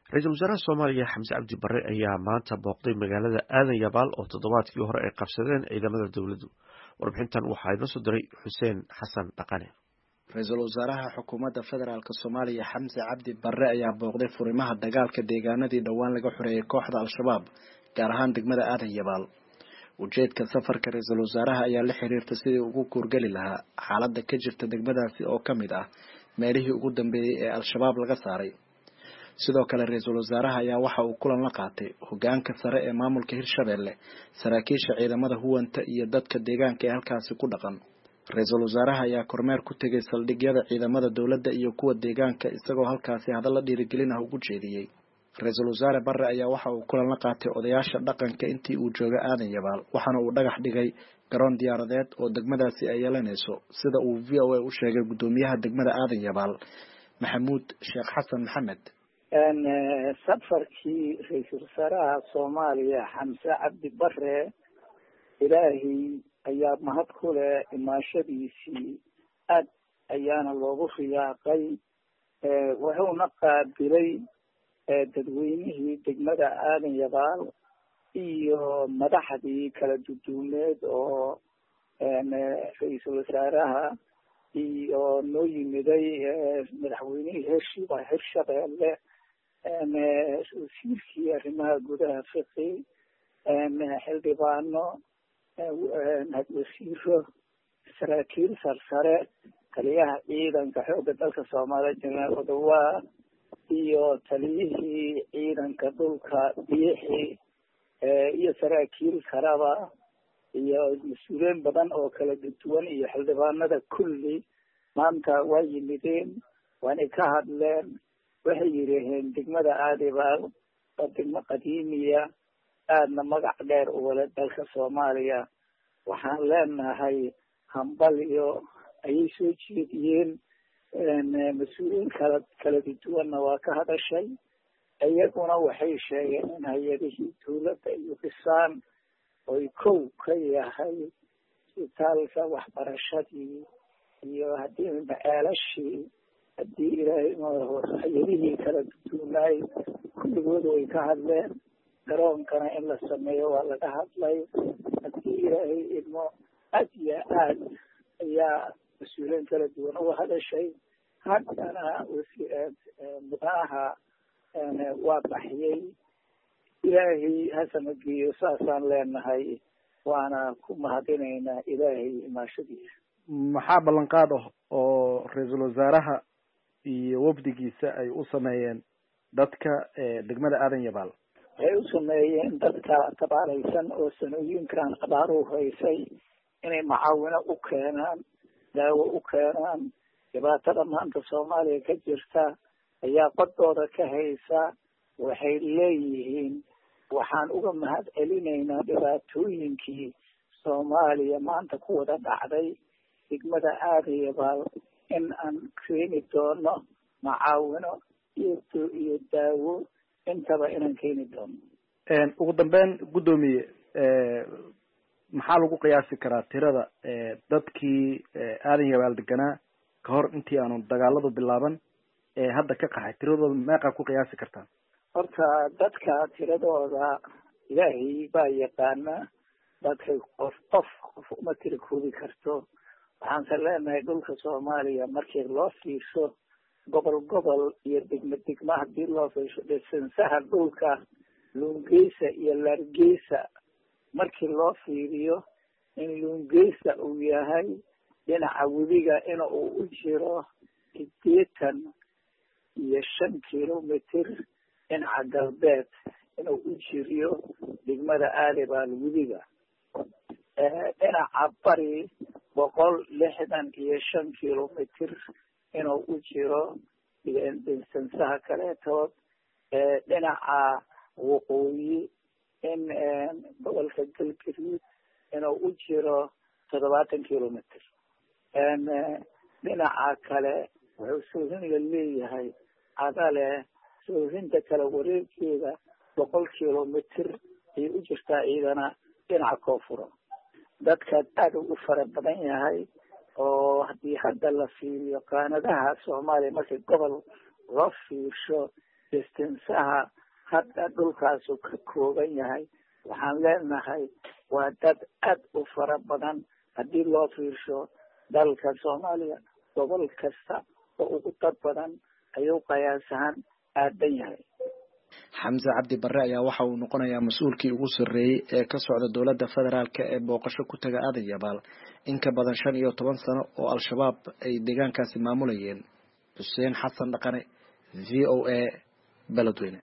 Ra'iisul Wasaaraha Soomaaliya Xamse Cabdi Barre ayaa maanta booqday magaalada Aadan Yabaal oo toddobaadkii hore ay qabsadeen ciidamada dowladdu. Warbixintan waxaa inoo soo diray Xuseen Xasan Dhaqane. Ra'iisul Wasaaraha Xukuumadda Federaalka Soomaaliya Xamse Cabdi Barre ayaa booqday furimaha dagaalka deegaanadii dhowaan laga xoreeyay kooxda Al-Shabaab, gaar ahaan degmada Aadan Yabaal. Ujeedka safarka Ra'iisul Wasaaraha ayaa la xiriirta sidii ugu kuurgali lahaa xaaladda ka jirta degmadaasi oo ka mid ah meelihii ugu dambeeyay ee Al-Shabaab laga saaray. sidoo kale Ra'iisul Wasaaraha ayaa waxa uu kulan la qaatay hoggaanka sare ee maamulka Hirshabelle, saraakiisha ciidamada huwanta iyo dadka deegaanka ee halkaasi ku dhaqan. Ra'iisul Wasaaraha ayaa kormeer ku tagay saldhigyada ciidamada dawladda iyo kuwa deegaanka isagoo halkaasi hadallo dhiirigelin ah ugu jeediyay. Ra'iisul Wasaare Barre ayaa waxa uu kulan la qaatay odayaasha dhaqanka intii uu joogay Aadan Yabaal, waxaana uu dhagax dhigay garoon diyaaradeed oo degmadaasi ay yeelanayso, sida uu VOA u sheegay gudoomiyaha degmada Aadan Yabaal Maxamuud Sheekh Xasan Maxamed. safarkii Ra'iisul Wasaaraha Soomaaliya Xamse Cabdi Barre ilaahi ayaa mahad ku leh imaashadiisii aad ayaana loogu riyaaqay wuxuuna qaabilay dadweynihii degmada Aadan Yabaal iyo madaxdii kala duduuneed oo Ra'iisul Wasaaraha iyo noo yimiday madaxweynihii Hirshabelle wasiirkii arrimaha gudaha fiqi xildhibaano wasiiro saraakiil sarsare taliyaha ciidanka xoogga dalka Soomaaliya Jeneraal Odawaa iyo taliyihii ciidanka dhulka Biixi iyo saraakiil kalaba iyo mas-uuliyiin badan oo kala duwan iyo xildhibaanada kulli maanta waa yimideen waana ka hadleen. waxay yiraahdeen degmada Aadan Yabaal waa degmo qadiimiya aadna magac dheer u wada dalka Soomaaliya. waxaan leenahay hambalyo ayay soo jeediyeen. mas-uuliyiin kala duwanna waa ka hadashay. iyaguna waxay sheegeen in hay-adihii dawladda iyo dhisaan oy kow ka yahay isbitaalka, waxbarashadii iyo haddii maceelashii, haddii ilaahay hay-adihii kala duduunaay kulligood way ka hadleen. garoonkana in la sameeyo waa laga hadlay. haddii ilaahay idmo aad iyo aad ayaa mas-uuliyiin kala duwan uga hadashay. haddana mudanaha waa baxyay. ilaahay hasamageeyo saasaan leenahay, waana ku mahadinaynaa ilaahay imaashadiisa. maxaa ballanqaad ah oo Ra'iisul Wasaaraha iyo wafdigiisa ay u sameeyeen dadka degmada Aadan Yabaal? waxay u sameeyeen dadka tabaalaysan oo sanooyinkan abaaruhu haysay inay macaawino u keenaan, daawo u keenaan. dhibaatada maanta Soomaaliya ka jirta ayaa qodooda ka haysa. waxay leeyihiin waxaan uga mahad celinaynaa dhibaatooyinkii Soomaaliya maanta ku wada dhacday degmada Aadan Yabaal in aan keeni doono macaawino iyo daawo intaba inaan keeni doono. ugu dambeyn gudoomiye, maxaa lagu qiyaasi karaa tirada dadkii Aadan Yabaal deganaa ka hor intii aanu dagaaladu bilaaban hadda ka qaxay? tiradooda meeqa ku qiyaasi kartaa? horta dadka tiradooda ilaahay baa yaqaana. dadka qof uma tira koobi karto. waxaanse leenahay dhulka Soomaaliya markii loo fiirsho gobol iyo degmo haddii loo fiirsho dhisansaha dhulka Luungeysa iyo Laargeysa markii loo fiiriyo in Luungeysa uu yahay dhinaca webiga in uu u jiro 85 kilomitir, dhinaca galbeed inuu u jiriyo degmada Aadan Yabaal webiga. dhinaca bari 165 kilomitir inuu u jiro dhisansaha kaleetood. dhinaca waqooyi in gobolka Galgaduud inuu u jiro 70 kilomitir. dhinaca kale wuxuu soohin la leeyahay cadale. soohinta kale wareegkeeda 100 kilomitir ayay u jirtaa ciidana dhinaca koonfur. dadka aad ugu fara badan yahay oo haddii hadda la fiiriyo qaanadaha Soomaaliya markii gobol loo fiirsho distansaha hadda dhulkaasu ka kooban yahay waxaan leenahay waa dad aad u fara badan haddii loo fiirsho dalka Soomaaliya gobol kasta oo ugu dad badan ayuu qiyaasahan aadan yahay. Xamse Cabdi Barre ayaa waxa uu noqonayaa mas'uulkii ugu sarreeyay ee ka socda dowladda federaalka ee booqasho ku taga Aadan Yabaal in ka badan 15 sano oo al-shabaab ay deegaankaasi maamulayeen. Xuseen Xasan Dhaqane, VOA, Beledweyne.